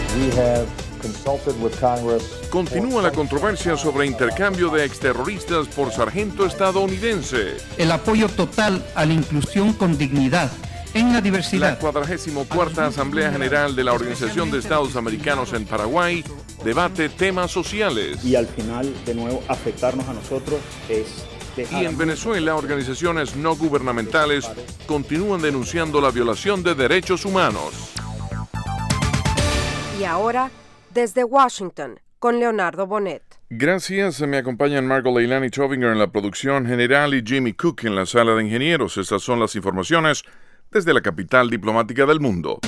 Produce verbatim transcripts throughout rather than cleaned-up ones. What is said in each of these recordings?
Continúa la controversia sobre intercambio de exterroristas por sargento estadounidense. El apoyo total a la inclusión con dignidad en la diversidad. La cuadragésima cuarta Asamblea General de la Organización de Estados Americanos en Paraguay debate temas sociales. Y al final, de nuevo, afectarnos a nosotros es... Y en Venezuela, organizaciones no gubernamentales continúan denunciando la violación de derechos humanos. Y ahora, desde Washington, con Leonardo Bonet. Gracias, me acompañan Margot Leilani Chovinger en la producción general y Jimmy Cook en la sala de ingenieros. Estas son las informaciones desde la capital diplomática del mundo.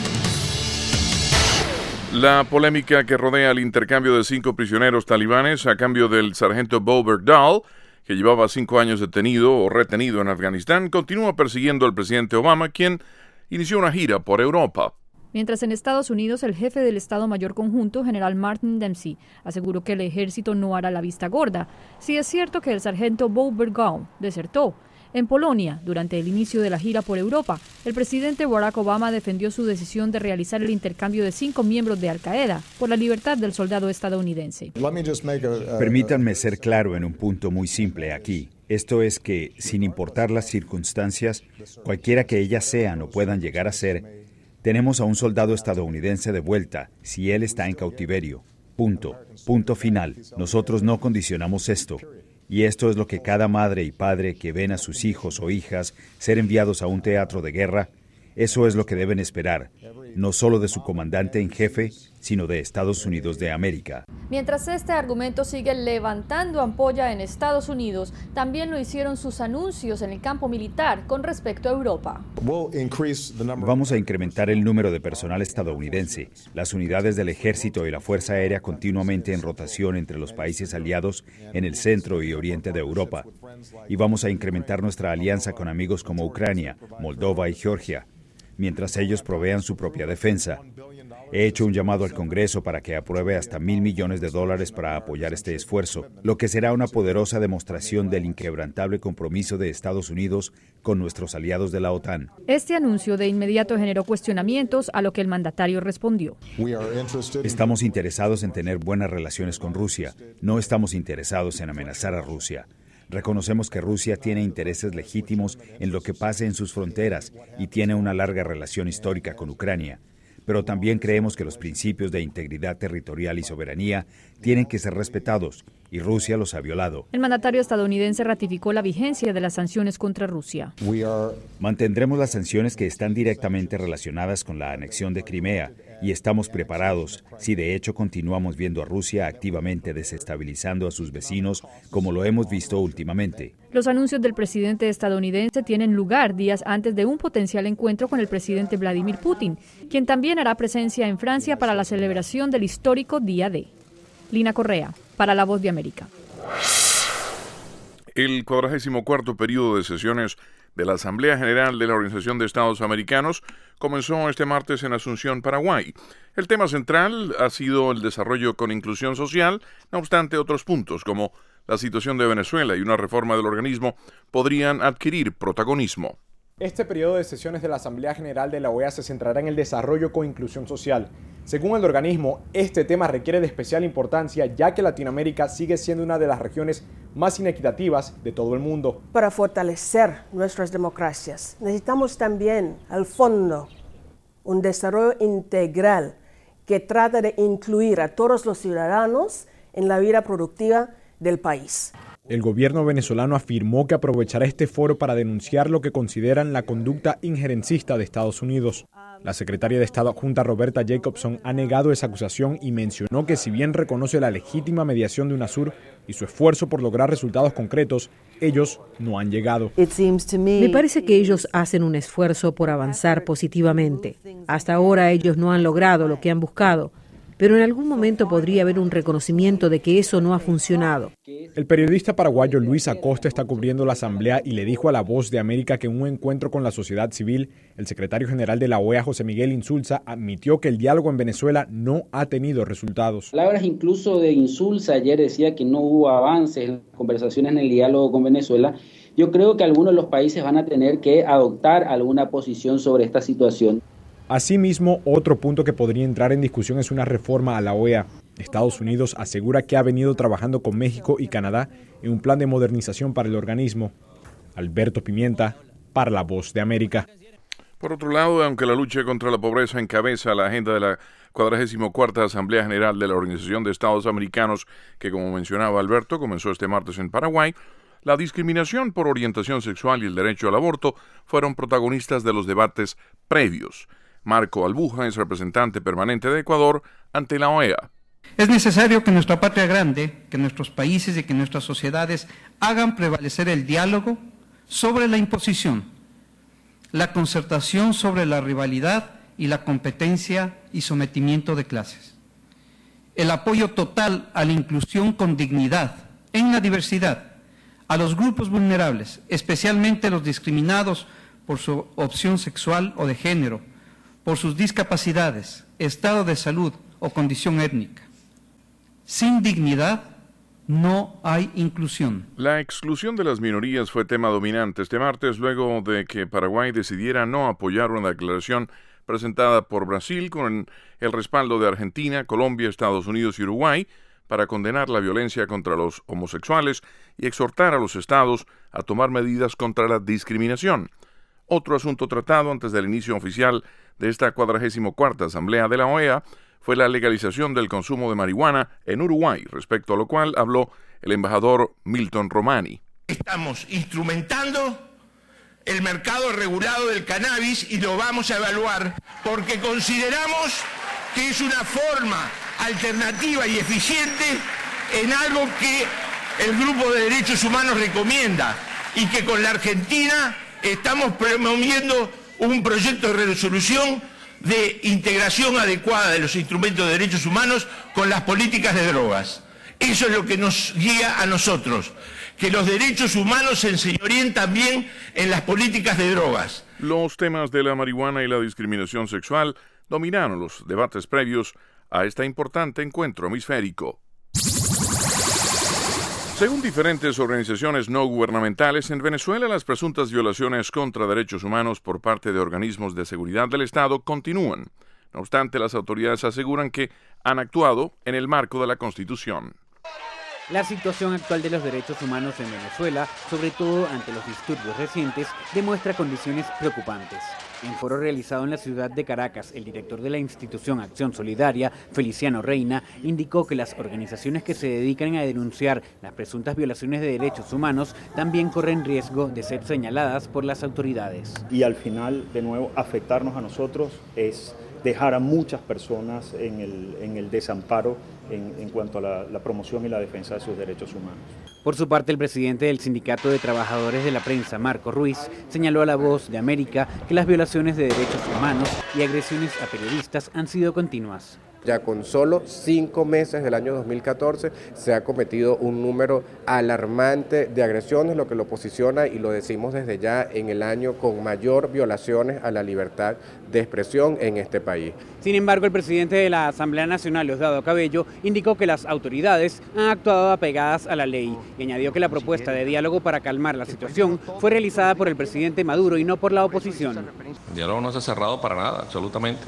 La polémica que rodea el intercambio de cinco prisioneros talibanes a cambio del sargento Bo Bergdahl, que llevaba cinco años detenido o retenido en Afganistán, continúa persiguiendo al presidente Obama, quien inició una gira por Europa. Mientras en Estados Unidos, el jefe del Estado Mayor Conjunto, general Martin Dempsey, aseguró que el ejército no hará la vista gorda. Sí es cierto que el sargento Bo Bergdahl desertó. En Polonia, durante el inicio de la gira por Europa, el presidente Barack Obama defendió su decisión de realizar el intercambio de cinco miembros de Al-Qaeda por la libertad del soldado estadounidense. Permítanme ser claro en un punto muy simple aquí. Esto es que, sin importar las circunstancias, cualquiera que ellas sean o puedan llegar a ser, tenemos a un soldado estadounidense de vuelta si él está en cautiverio. Punto. Punto final. Nosotros no condicionamos esto. Y esto es lo que cada madre y padre que ven a sus hijos o hijas ser enviados a un teatro de guerra, eso es lo que deben esperar, no solo de su comandante en jefe, sino de Estados Unidos de América. Mientras este argumento sigue levantando ampolla en Estados Unidos, también lo hicieron sus anuncios en el campo militar con respecto a Europa. Vamos a incrementar el número de personal estadounidense, las unidades del ejército y la Fuerza Aérea continuamente en rotación entre los países aliados en el centro y oriente de Europa. Y vamos a incrementar nuestra alianza con amigos como Ucrania, Moldova y Georgia, mientras ellos provean su propia defensa. He hecho un llamado al Congreso para que apruebe hasta mil millones de dólares para apoyar este esfuerzo, lo que será una poderosa demostración del inquebrantable compromiso de Estados Unidos con nuestros aliados de la OTAN. Este anuncio de inmediato generó cuestionamientos, a lo que el mandatario respondió. Estamos interesados en tener buenas relaciones con Rusia. No estamos interesados en amenazar a Rusia. Reconocemos que Rusia tiene intereses legítimos en lo que pase en sus fronteras y tiene una larga relación histórica con Ucrania. Pero también creemos que los principios de integridad territorial y soberanía tienen que ser respetados, y Rusia los ha violado. El mandatario estadounidense ratificó la vigencia de las sanciones contra Rusia. Mantendremos las sanciones que están directamente relacionadas con la anexión de Crimea, y estamos preparados si de hecho continuamos viendo a Rusia activamente desestabilizando a sus vecinos, como lo hemos visto últimamente. Los anuncios del presidente estadounidense tienen lugar días antes de un potencial encuentro con el presidente Vladimir Putin, quien también hará presencia en Francia para la celebración del histórico Día D. Lina Correa, para La Voz de América. El cuadragésimo cuarto periodo de sesiones de la Asamblea General de la Organización de Estados Americanos comenzó este martes en Asunción, Paraguay. El tema central ha sido el desarrollo con inclusión social, no obstante otros puntos como la situación de Venezuela y una reforma del organismo podrían adquirir protagonismo. Este periodo de sesiones de la Asamblea General de la O E A se centrará en el desarrollo con inclusión social. Según el organismo, este tema requiere de especial importancia ya que Latinoamérica sigue siendo una de las regiones más inequitativas de todo el mundo. Para fortalecer nuestras democracias, necesitamos también, al fondo, un desarrollo integral que trata de incluir a todos los ciudadanos en la vida productiva del país. El gobierno venezolano afirmó que aprovechará este foro para denunciar lo que consideran la conducta injerencista de Estados Unidos. La secretaria de Estado adjunta Roberta Jacobson ha negado esa acusación y mencionó que si bien reconoce la legítima mediación de UNASUR y su esfuerzo por lograr resultados concretos, ellos no han llegado. Me parece que ellos hacen un esfuerzo por avanzar positivamente. Hasta ahora ellos no han logrado lo que han buscado, pero en algún momento podría haber un reconocimiento de que eso no ha funcionado. El periodista paraguayo Luis Acosta está cubriendo la asamblea y le dijo a La Voz de América que en un encuentro con la sociedad civil, el secretario general de la O E A, José Miguel Insulza, admitió que el diálogo en Venezuela no ha tenido resultados. Palabras incluso de Insulza ayer decía que no hubo avances en las conversaciones en el diálogo con Venezuela. Yo creo que algunos de los países van a tener que adoptar alguna posición sobre esta situación. Asimismo, otro punto que podría entrar en discusión es una reforma a la O E A. Estados Unidos asegura que ha venido trabajando con México y Canadá en un plan de modernización para el organismo. Alberto Pimienta, para La Voz de América. Por otro lado, aunque la lucha contra la pobreza encabeza la agenda de la cuadragésima cuarta Asamblea General de la Organización de Estados Americanos, que como mencionaba Alberto, comenzó este martes en Paraguay, la discriminación por orientación sexual y el derecho al aborto fueron protagonistas de los debates previos. Marco Albuja es representante permanente de Ecuador ante la O E A. Es necesario que nuestra patria grande, que nuestros países y que nuestras sociedades hagan prevalecer el diálogo sobre la imposición, la concertación sobre la rivalidad y la competencia y sometimiento de clases. El apoyo total a la inclusión con dignidad en la diversidad, a los grupos vulnerables, especialmente los discriminados por su opción sexual o de género, por sus discapacidades, estado de salud o condición étnica. Sin dignidad no hay inclusión. La exclusión de las minorías fue tema dominante este martes luego de que Paraguay decidiera no apoyar una declaración presentada por Brasil con el respaldo de Argentina, Colombia, Estados Unidos y Uruguay para condenar la violencia contra los homosexuales y exhortar a los estados a tomar medidas contra la discriminación. Otro asunto tratado antes del inicio oficial de esta cuadragésima cuarta Asamblea de la O E A fue la legalización del consumo de marihuana en Uruguay, respecto a lo cual habló el embajador Milton Romani. Estamos instrumentando el mercado regulado del cannabis y lo vamos a evaluar porque consideramos que es una forma alternativa y eficiente en algo que el Grupo de Derechos Humanos recomienda y que con la Argentina estamos promoviendo un proyecto de resolución de integración adecuada de los instrumentos de derechos humanos con las políticas de drogas. Eso es lo que nos guía a nosotros, que los derechos humanos se enseñoreen también en las políticas de drogas. Los temas de la marihuana y la discriminación sexual dominaron los debates previos a este importante encuentro hemisférico. Según diferentes organizaciones no gubernamentales, en Venezuela las presuntas violaciones contra derechos humanos por parte de organismos de seguridad del Estado continúan. No obstante, las autoridades aseguran que han actuado en el marco de la Constitución. La situación actual de los derechos humanos en Venezuela, sobre todo ante los disturbios recientes, demuestra condiciones preocupantes. En foro realizado en la ciudad de Caracas, el director de la institución Acción Solidaria, Feliciano Reina, indicó que las organizaciones que se dedican a denunciar las presuntas violaciones de derechos humanos también corren riesgo de ser señaladas por las autoridades. Y al final, de nuevo, afectarnos a nosotros es dejar a muchas personas en el, en el desamparo en, en cuanto a la, la promoción y la defensa de sus derechos humanos. Por su parte, el presidente del Sindicato de Trabajadores de la Prensa, Marco Ruiz, señaló a La Voz de América que las violaciones de derechos humanos y agresiones a periodistas han sido continuas. Ya con solo cinco meses del año dos mil catorce se ha cometido un número alarmante de agresiones, lo que lo posiciona, y lo decimos desde ya, en el año con mayor violaciones a la libertad de expresión en este país. Sin embargo, el presidente de la Asamblea Nacional, Diosdado Cabello, indicó que las autoridades han actuado apegadas a la ley y añadió que la propuesta de diálogo para calmar la situación fue realizada por el presidente Maduro y no por la oposición. El diálogo no se ha cerrado para nada, absolutamente.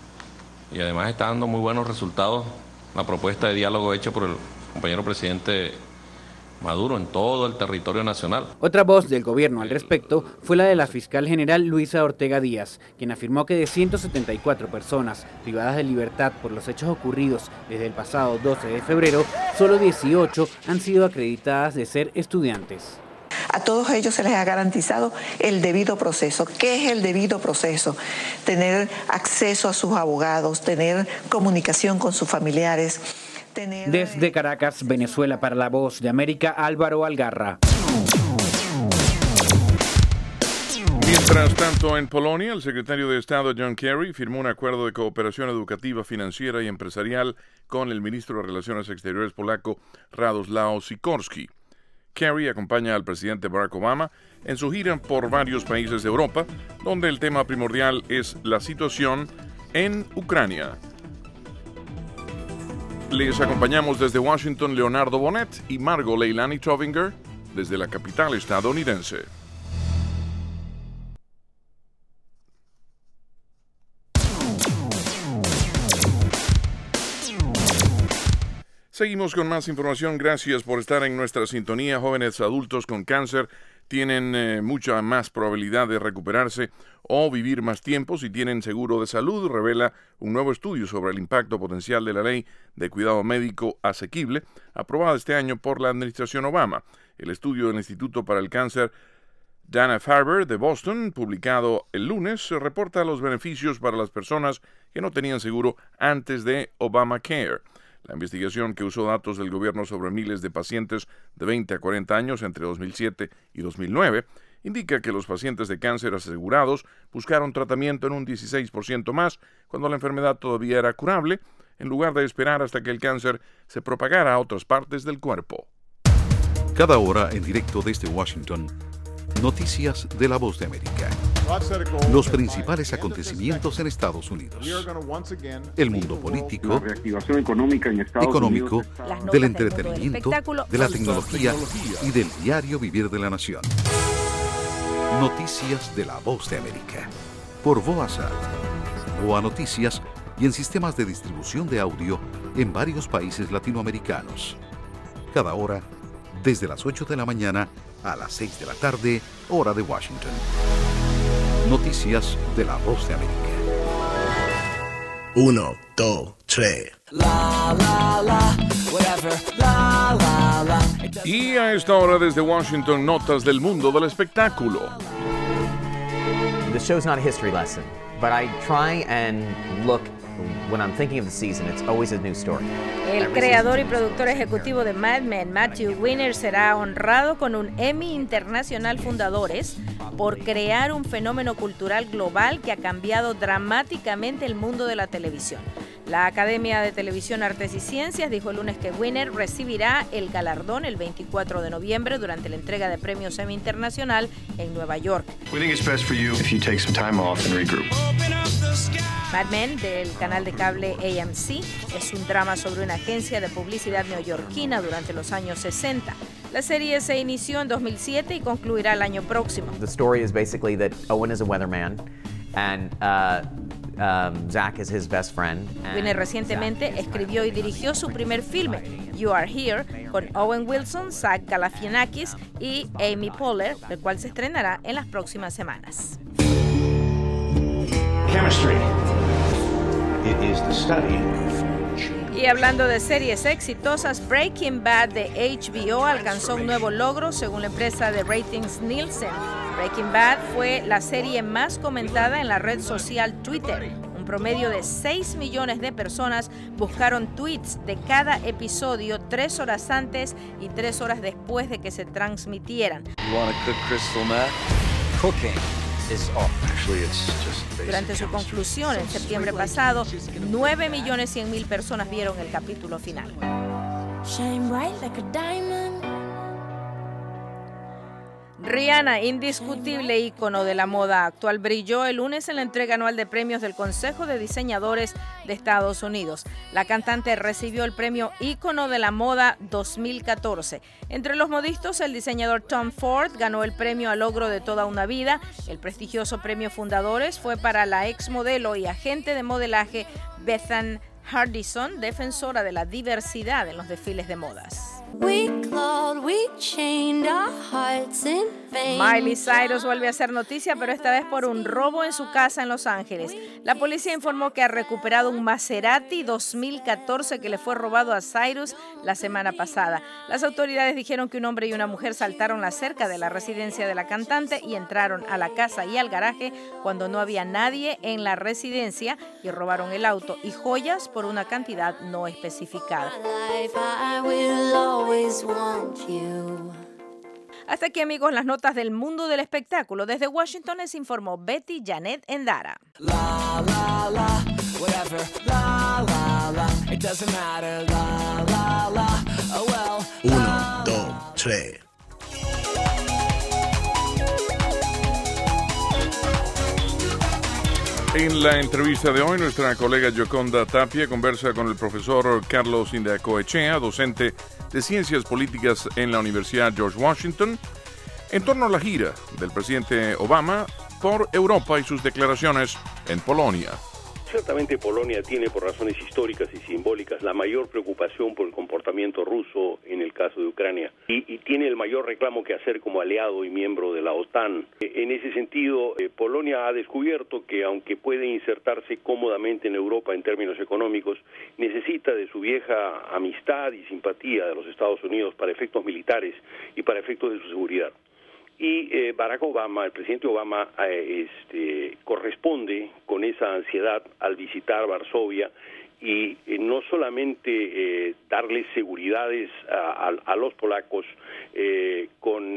Y además está dando muy buenos resultados la propuesta de diálogo hecha por el compañero presidente Maduro en todo el territorio nacional. Otra voz del gobierno al respecto fue la de la fiscal general Luisa Ortega Díaz, quien afirmó que de ciento setenta y cuatro personas privadas de libertad por los hechos ocurridos desde el pasado doce de febrero, solo dieciocho han sido acreditadas de ser estudiantes. A todos ellos se les ha garantizado el debido proceso. ¿Qué es el debido proceso? Tener acceso a sus abogados, tener comunicación con sus familiares. Tener... Desde Caracas, Venezuela, para La Voz de América, Álvaro Algarra. Mientras tanto, en Polonia, el secretario de Estado John Kerry firmó un acuerdo de cooperación educativa, financiera y empresarial con el ministro de Relaciones Exteriores polaco Radoslaw Sikorski. Kerry acompaña al presidente Barack Obama en su gira por varios países de Europa, donde el tema primordial es la situación en Ucrania. Les acompañamos desde Washington Leonardo Bonet y Margo Leilani Trovinger desde la capital estadounidense. Seguimos con más información. Gracias por estar en nuestra sintonía. Jóvenes adultos con cáncer tienen eh, mucha más probabilidad de recuperarse o vivir más tiempo si tienen seguro de salud, revela un nuevo estudio sobre el impacto potencial de la ley de cuidado médico asequible, aprobada este año por la administración Obama. El estudio del Instituto para el Cáncer Dana-Farber de Boston, publicado el lunes, reporta los beneficios para las personas que no tenían seguro antes de Obamacare. La investigación, que usó datos del gobierno sobre miles de pacientes de veinte a cuarenta años entre dos mil siete y dos mil nueve, indica que los pacientes de cáncer asegurados buscaron tratamiento en un dieciséis por ciento más cuando la enfermedad todavía era curable, en lugar de esperar hasta que el cáncer se propagara a otras partes del cuerpo. Cada hora en directo desde Washington, noticias de La Voz de América. Los principales acontecimientos en Estados Unidos. El mundo político, la reactivación económica, en Estados económico, Unidos, del entretenimiento, del de la tecnología y del diario vivir de la nación. Noticias de La Voz de América. Por V O A S A, V O A Noticias y en sistemas de distribución de audio en varios países latinoamericanos. Cada hora, desde las ocho de la mañana a las seis de la tarde, hora de Washington. Noticias de La Voz de América. Uno, dos, tres. La, la, la, whatever, la, la, la. Y a esta hora desde Washington, notas del mundo del espectáculo. The show's not a history lesson, but I try and look, when I'm thinking of the season, it's always a new story. El creador y productor ejecutivo de Mad Men, Matthew Weiner, será honrado con un Emmy Internacional Fundadores por crear un fenómeno cultural global que ha cambiado dramáticamente el mundo de la televisión. La Academia de Televisión, Artes y Ciencias dijo el lunes que Weiner recibirá el galardón el veinticuatro de noviembre durante la entrega de premios Emmy Internacional en Nueva York. We think it's best for you if you take some time off and regroup. Mad Men, del canal de cable A M C, es un drama sobre una agencia de publicidad neoyorquina durante los años sesenta. La serie se inició en dos mil siete y concluirá el año próximo. The story is basically that Owen is a weatherman and uh, um, Zach is his best friend. Weiner recientemente escribió y dirigió su primer filme, You Are Here, con Owen Wilson, Zach Galifianakis y Amy Poehler, el cual se estrenará en las próximas semanas. Chemistry. It is the study. Y hablando de series exitosas, Breaking Bad de H B O alcanzó un nuevo logro según la empresa de ratings Nielsen. Breaking Bad fue la serie más comentada en la red social Twitter. Un promedio de seis millones de personas buscaron tweets de cada episodio tres horas antes y tres horas después de que se transmitieran. You want to cook crystal meth? Cooking. Durante su conclusión en septiembre pasado, nueve millones cien mil personas vieron el capítulo final. Rihanna, indiscutible ícono de la moda actual, brilló el lunes en la entrega anual de premios del Consejo de Diseñadores de Estados Unidos. La cantante recibió el premio Ícono de la Moda dos mil catorce. Entre los modistas, el diseñador Tom Ford ganó el premio al logro de toda una vida. El prestigioso premio Fundadores fue para la exmodelo y agente de modelaje Bethan Hardison, defensora de la diversidad en los desfiles de modas. We clawed, we chained our hearts in vain. Miley Cyrus vuelve a hacer noticia, pero esta vez por un robo en su casa en Los Ángeles. La policía informó que ha recuperado un Maserati dos mil catorce que le fue robado a Cyrus la semana pasada. Las autoridades dijeron que un hombre y una mujer saltaron la cerca de la residencia de la cantante y entraron a la casa y al garaje cuando no había nadie en la residencia y robaron el auto y joyas por una cantidad no especificada. Hasta aquí, amigos, las notas del mundo del espectáculo. Desde Washington les informó Betty Janet Endara. La, la, la, whatever, la, la, la, it doesn't matter, la, la, la, oh well. Uno, dos, tres. En la entrevista de hoy, nuestra colega Yoconda Tapia conversa con el profesor Carlos Indacoechea, docente de Ciencias Políticas en la Universidad George Washington, en torno a la gira del presidente Obama por Europa y sus declaraciones en Polonia. Ciertamente Polonia tiene, por razones históricas y simbólicas, la mayor preocupación por el comportamiento ruso en el caso de Ucrania y, y tiene el mayor reclamo que hacer como aliado y miembro de la OTAN. En ese sentido, eh, Polonia ha descubierto que aunque puede insertarse cómodamente en Europa en términos económicos, necesita de su vieja amistad y simpatía de los Estados Unidos para efectos militares y para efectos de su seguridad. Y eh, Barack Obama, el presidente Obama, eh, este, corresponde con esa ansiedad al visitar Varsovia y eh, no solamente eh, darles seguridades a, a, a los polacos eh, con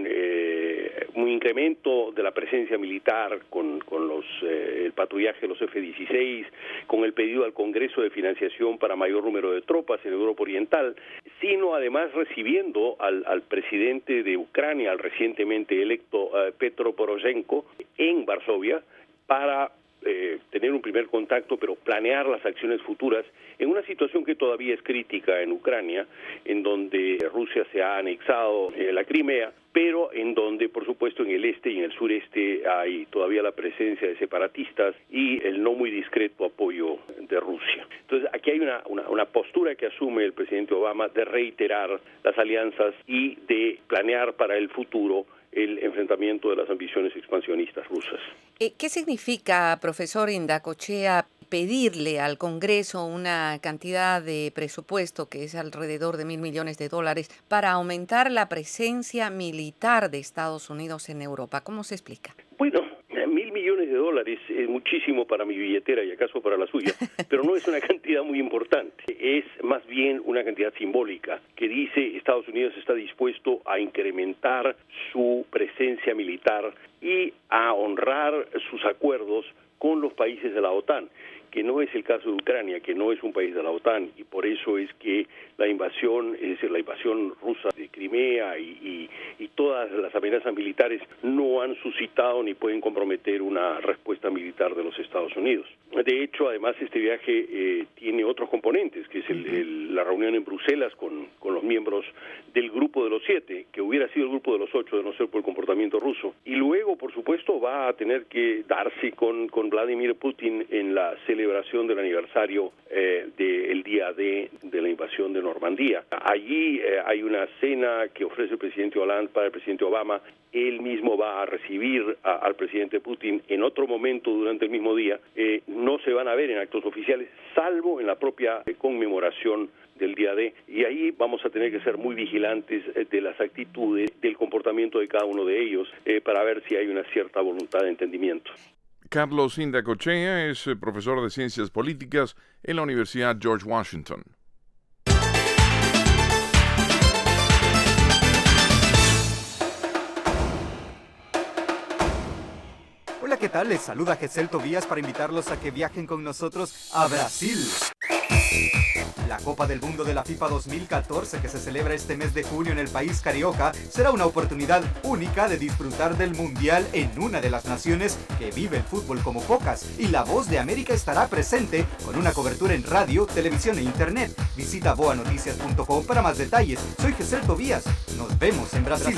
eh, un incremento de la presencia militar, con, con los, eh, el patrullaje de los F dieciséis, con el pedido al Congreso de financiación para mayor número de tropas en Europa Oriental, sino además recibiendo al, al presidente de Ucrania, al recientemente electo uh, Petro Poroshenko, en Varsovia, para eh, tener un primer contacto, pero planear las acciones futuras en una situación que todavía es crítica en Ucrania, en donde Rusia se ha anexado eh, la Crimea, pero en donde, por supuesto, en el este y en el sureste hay todavía la presencia de separatistas y el no muy discreto apoyo de Rusia. Entonces, aquí hay una, una, una postura que asume el presidente Obama de reiterar las alianzas y de planear para el futuro el enfrentamiento de las ambiciones expansionistas rusas. ¿Qué significa, profesor Indacochea, pedirle al Congreso una cantidad de presupuesto que es alrededor de mil millones de dólares para aumentar la presencia militar de Estados Unidos en Europa? ¿Cómo se explica? Bueno, mil millones de dólares es muchísimo para mi billetera y acaso para la suya, pero no es una cantidad muy importante. Es más bien una cantidad simbólica que dice Estados Unidos está dispuesto a incrementar su presencia militar y a honrar sus acuerdos con los países de la OTAN, que no es el caso de Ucrania, que no es un país de la OTAN, y por eso es que la invasión, es decir, la invasión rusa de Crimea y, y, y todas las amenazas militares no han suscitado ni pueden comprometer una respuesta militar de los Estados Unidos. De hecho, además, este viaje eh, tiene otros componentes, que es el, el, la reunión en Bruselas con, con los miembros del Grupo de los Siete, que hubiera sido el Grupo de los Ocho de no ser por el comportamiento ruso. Y luego, por supuesto, va a tener que darse con, con Vladimir Putin en la celebración del aniversario eh, del día D de la invasión de Normandía. Allí eh, hay una cena que ofrece el presidente Hollande para el presidente Obama. Él mismo va a recibir a, al presidente Putin en otro momento durante el mismo día. Eh, no se van a ver en actos oficiales, salvo en la propia eh, conmemoración del día D, y ahí vamos a tener que ser muy vigilantes eh, de las actitudes, del comportamiento de cada uno de ellos, eh, para ver si hay una cierta voluntad de entendimiento. Carlos Indacochea es profesor de Ciencias Políticas en la Universidad George Washington. Hola, ¿qué tal? Les saluda Gesell Tobías para invitarlos a que viajen con nosotros a Brasil. La Copa del Mundo de la FIFA dos mil catorce, que se celebra este mes de junio en el país carioca, será una oportunidad única de disfrutar del Mundial en una de las naciones que vive el fútbol como pocas, y La Voz de América estará presente con una cobertura en radio, televisión e internet. Visita boa noticias punto com para más detalles. Soy Gesell Tobías. Nos vemos en Brasil.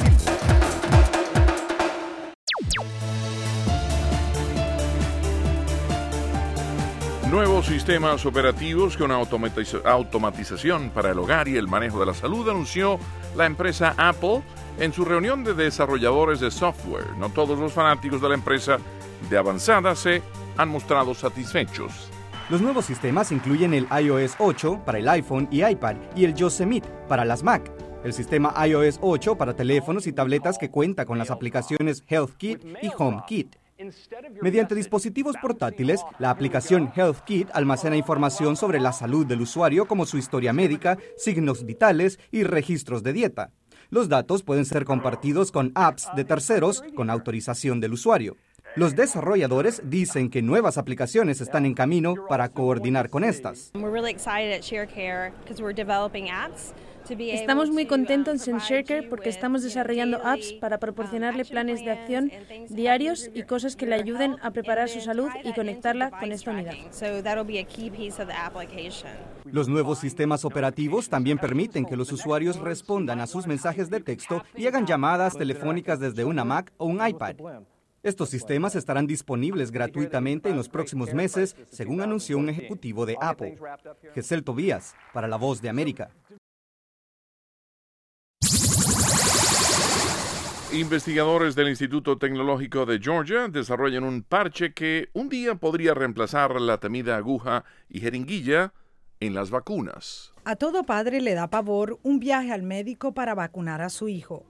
Nuevos sistemas operativos con automatiz- automatización para el hogar y el manejo de la salud anunció la empresa Apple en su reunión de desarrolladores de software. No todos los fanáticos de la empresa de avanzada se han mostrado satisfechos. Los nuevos sistemas incluyen el i O S ocho para el iPhone y iPad y el Yosemite para las Mac. El sistema i O S ocho para teléfonos y tabletas que cuenta con las aplicaciones HealthKit y HomeKit. Mediante dispositivos portátiles, la aplicación HealthKit almacena información sobre la salud del usuario como su historia médica, signos vitales y registros de dieta. Los datos pueden ser compartidos con apps de terceros con autorización del usuario. Los desarrolladores dicen que nuevas aplicaciones están en camino para coordinar con estas. Estamos muy contentos en Sharecare porque estamos desarrollando apps para proporcionarle planes de acción diarios y cosas que le ayuden a preparar su salud y conectarla con esta unidad. Los nuevos sistemas operativos también permiten que los usuarios respondan a sus mensajes de texto y hagan llamadas telefónicas desde una Mac o un iPad. Estos sistemas estarán disponibles gratuitamente en los próximos meses, según anunció un ejecutivo de Apple. Gesell Tobías, para La Voz de América. Investigadores del Instituto Tecnológico de Georgia desarrollan un parche que un día podría reemplazar la temida aguja y jeringuilla en las vacunas. A todo padre le da pavor un viaje al médico para vacunar a su hijo.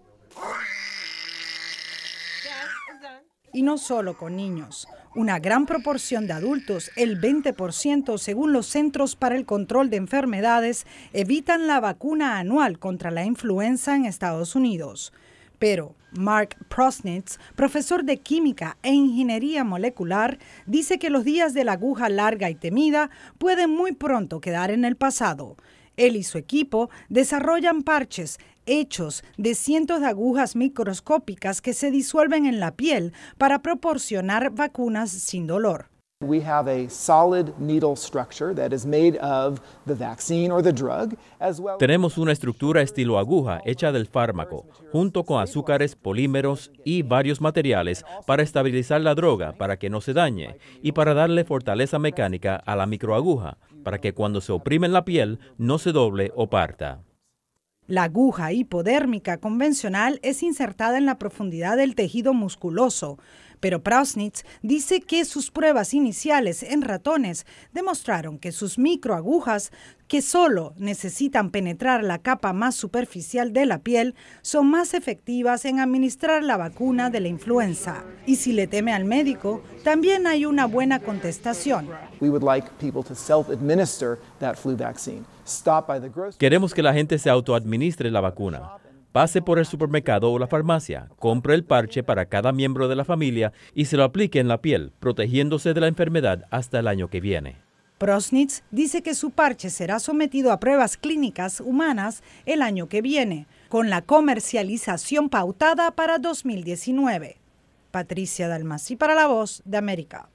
Y no solo con niños. Una gran proporción de adultos, el veinte por ciento según los Centros para el Control de Enfermedades, evitan la vacuna anual contra la influenza en Estados Unidos. Pero Mark Prosnitz, profesor de química e ingeniería molecular, dice que los días de la aguja larga y temida pueden muy pronto quedar en el pasado. Él y su equipo desarrollan parches hechos de cientos de agujas microscópicas que se disuelven en la piel para proporcionar vacunas sin dolor. We have a solid needle structure that is made of the vaccine or the drug, as well. Tenemos una estructura estilo aguja hecha del fármaco, junto con azúcares, polímeros y varios materiales para estabilizar la droga para que no se dañe y para darle fortaleza mecánica a la microaguja, para que cuando se oprime en la piel no se doble o parta. La aguja hipodérmica convencional es insertada en la profundidad del tejido musculoso, pero Prosnitz dice que sus pruebas iniciales en ratones demostraron que sus microagujas, que solo necesitan penetrar la capa más superficial de la piel, son más efectivas en administrar la vacuna de la influenza. Y si le teme al médico, también hay una buena contestación. We would like people to self-administer that flu vaccine. Stop by the grocery. Queremos que la gente se autoadministre la vacuna. Pase por el supermercado o la farmacia, compre el parche para cada miembro de la familia y se lo aplique en la piel, protegiéndose de la enfermedad hasta el año que viene. Prosnitz dice que su parche será sometido a pruebas clínicas humanas el año que viene, con la comercialización pautada para dos mil diecinueve. Patricia Dalmasi para La Voz de América.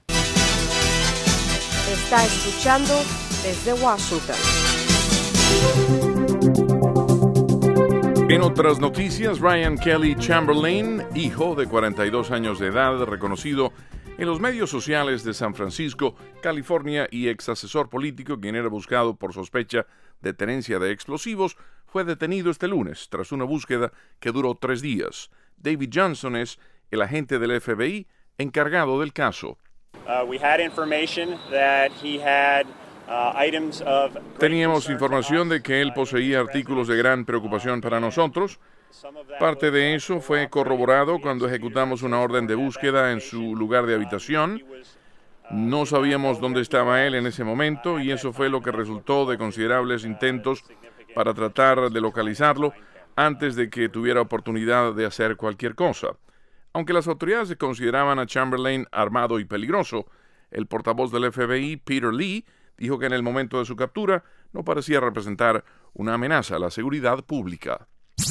Está escuchando desde Washington. En otras noticias, Ryan Kelly Chamberlain, hijo de cuarenta y dos años de edad, reconocido en los medios sociales de San Francisco, California, y ex asesor político, quien era buscado por sospecha de tenencia de explosivos, fue detenido este lunes tras una búsqueda que duró tres días. David Johnson es el agente del F B I encargado del caso. Uh, we had information that he had Teníamos información de que él poseía artículos de gran preocupación para nosotros. Parte de eso fue corroborado cuando ejecutamos una orden de búsqueda en su lugar de habitación. No sabíamos dónde estaba él en ese momento y eso fue lo que resultó de considerables intentos para tratar de localizarlo antes de que tuviera oportunidad de hacer cualquier cosa. Aunque las autoridades consideraban a Chamberlain armado y peligroso, el portavoz del F B I, Peter Lee, dijo que en el momento de su captura no parecía representar una amenaza a la seguridad pública.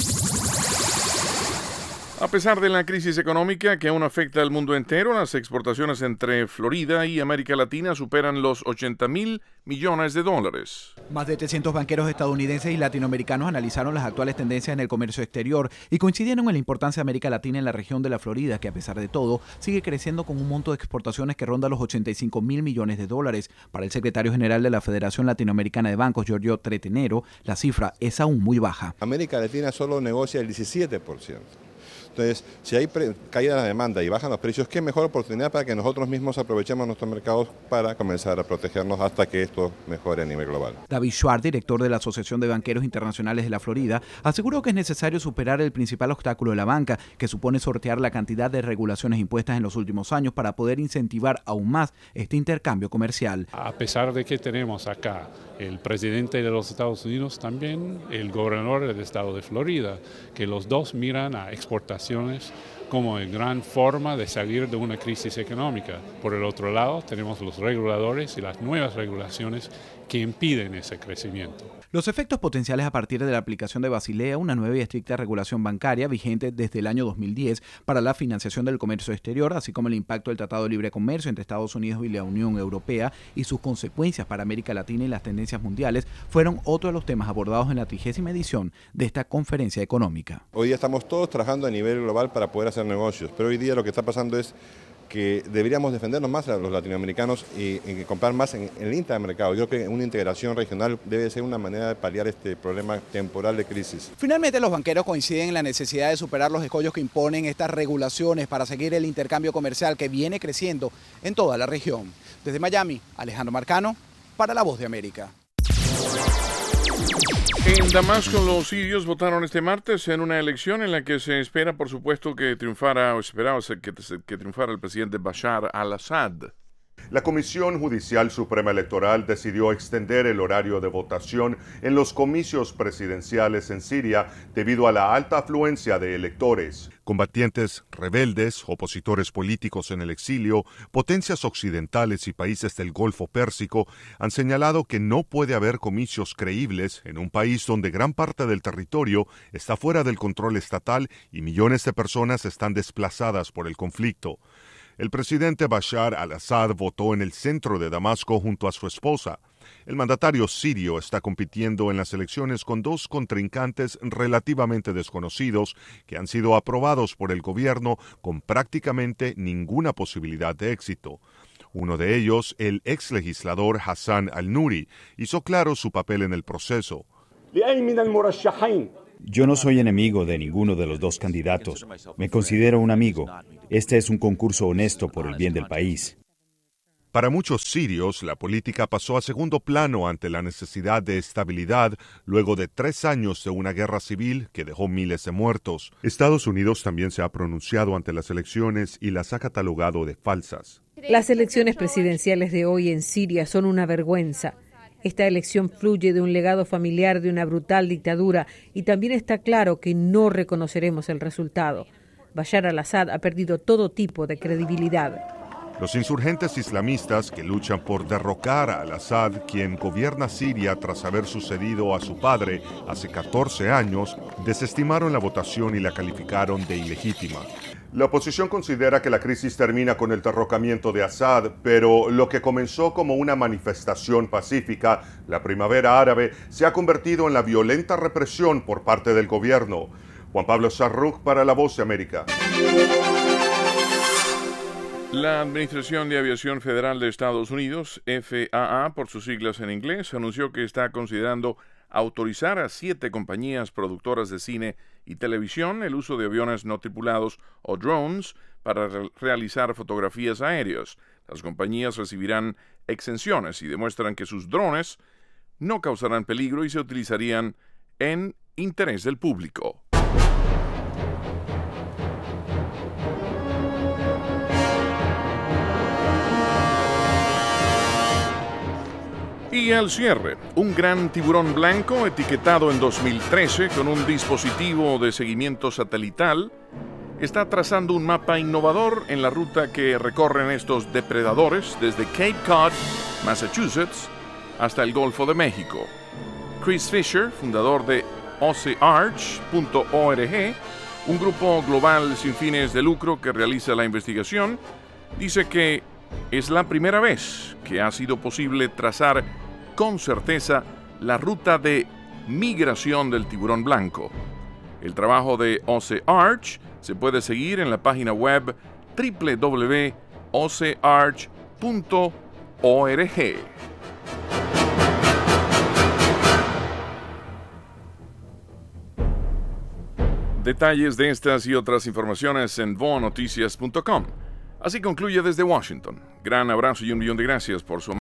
A pesar de la crisis económica que aún afecta al mundo entero, las exportaciones entre Florida y América Latina superan los ochenta mil millones de dólares. Más de trescientos banqueros estadounidenses y latinoamericanos analizaron las actuales tendencias en el comercio exterior y coincidieron en la importancia de América Latina en la región de la Florida, que a pesar de todo sigue creciendo con un monto de exportaciones que ronda los ochenta y cinco mil millones de dólares. Para el secretario general de la Federación Latinoamericana de Bancos, Giorgio Tretenero, la cifra es aún muy baja. América Latina solo negocia el diecisiete por ciento. Entonces, si hay caída de la demanda y bajan los precios, qué mejor oportunidad para que nosotros mismos aprovechemos nuestros mercados para comenzar a protegernos hasta que esto mejore a nivel global. David Schwartz, director de la Asociación de Banqueros Internacionales de la Florida, aseguró que es necesario superar el principal obstáculo de la banca, que supone sortear la cantidad de regulaciones impuestas en los últimos años para poder incentivar aún más este intercambio comercial. A pesar de que tenemos acá el presidente de los Estados Unidos, también el gobernador del estado de Florida, que los dos miran a exportaciones como una gran forma de salir de una crisis económica. Por el otro lado, tenemos los reguladores y las nuevas regulaciones que impiden ese crecimiento. Los efectos potenciales a partir de la aplicación de Basilea, una nueva y estricta regulación bancaria vigente desde el año dos mil diez para la financiación del comercio exterior, así como el impacto del Tratado de Libre Comercio entre Estados Unidos y la Unión Europea y sus consecuencias para América Latina y las tendencias mundiales, fueron otro de los temas abordados en la trigésima edición de esta conferencia económica. Hoy día estamos todos trabajando a nivel global para poder hacer hacer negocios. Pero hoy día lo que está pasando es que deberíamos defendernos más a los latinoamericanos y, y comprar más en, en el intermercado. Yo creo que una integración regional debe ser una manera de paliar este problema temporal de crisis. Finalmente, los banqueros coinciden en la necesidad de superar los escollos que imponen estas regulaciones para seguir el intercambio comercial que viene creciendo en toda la región. Desde Miami, Alejandro Marcano, para La Voz de América. En Damasco, los sirios votaron este martes en una elección en la que se espera, por supuesto, que triunfara o esperaba que, que triunfara el presidente Bashar al-Assad. La Comisión Judicial Suprema Electoral decidió extender el horario de votación en los comicios presidenciales en Siria debido a la alta afluencia de electores. Combatientes rebeldes, opositores políticos en el exilio, potencias occidentales y países del Golfo Pérsico han señalado que no puede haber comicios creíbles en un país donde gran parte del territorio está fuera del control estatal y millones de personas están desplazadas por el conflicto. El presidente Bashar al-Assad votó en el centro de Damasco junto a su esposa. El mandatario sirio está compitiendo en las elecciones con dos contrincantes relativamente desconocidos que han sido aprobados por el gobierno con prácticamente ninguna posibilidad de éxito. Uno de ellos, el ex legislador Hassan al-Nuri, hizo claro su papel en el proceso. Yo no soy enemigo de ninguno de los dos candidatos. Me considero un amigo. Este es un concurso honesto por el bien del país. Para muchos sirios, la política pasó a segundo plano ante la necesidad de estabilidad luego de tres años de una guerra civil que dejó miles de muertos. Estados Unidos también se ha pronunciado ante las elecciones y las ha catalogado de falsas. Las elecciones presidenciales de hoy en Siria son una vergüenza. Esta elección fluye de un legado familiar de una brutal dictadura y también está claro que no reconoceremos el resultado. Bashar al-Assad ha perdido todo tipo de credibilidad. Los insurgentes islamistas que luchan por derrocar a al-Assad, quien gobierna Siria tras haber sucedido a su padre hace catorce años, desestimaron la votación y la calificaron de ilegítima. La oposición considera que la crisis termina con el derrocamiento de Assad, pero lo que comenzó como una manifestación pacífica, la primavera árabe, se ha convertido en la violenta represión por parte del gobierno. Juan Pablo Sarruk para La Voz de América. La Administración de Aviación Federal de Estados Unidos, F A A por sus siglas en inglés, anunció que está considerando autorizar a siete compañías productoras de cine y televisión el uso de aviones no tripulados o drones para re- realizar fotografías aéreas. Las compañías recibirán exenciones y demuestran que sus drones no causarán peligro y se utilizarían en interés del público. Y al cierre, un gran tiburón blanco etiquetado en dos mil trece con un dispositivo de seguimiento satelital está trazando un mapa innovador en la ruta que recorren estos depredadores desde Cape Cod, Massachusetts, hasta el Golfo de México. Chris Fisher, fundador de ocearch punto org, un grupo global sin fines de lucro que realiza la investigación, dice que es la primera vez que ha sido posible trazar con certeza la ruta de migración del tiburón blanco. El trabajo de OceArch se puede seguir en la página web doble u doble u doble u punto ocearch punto org. Detalles de estas y otras informaciones en voa noticias punto com. Así concluye desde Washington. Gran abrazo y un millón de gracias por su